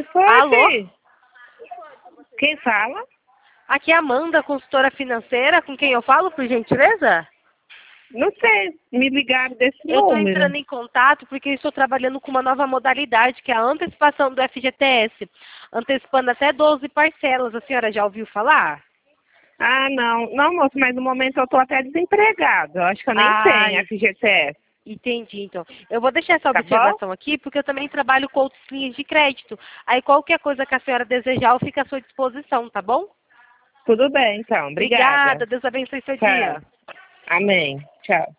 Foi, Alô? filho. Quem fala? Aqui é a Amanda, consultora financeira, com quem eu falo, por gentileza? Não sei, me ligaram desse Eu estou número. entrando em contato porque eu estou trabalhando com uma nova modalidade, que é a antecipação do FGTS, antecipando até 12 parcelas. A senhora já ouviu falar? Ah, não. Não, moço, mas no momento eu tô até desempregado. Eu acho que eu nem tenho Ai, FGTS, entendi, então. Eu vou deixar essa tá bom? observação aqui, porque eu também trabalho com outras linhas de crédito. Aí qualquer coisa que a senhora desejar, eu fico à sua disposição, tá bom? Tudo bem, então. Obrigada, Obrigada. Deus abençoe seu Tchau. dia. Amém. Tchau.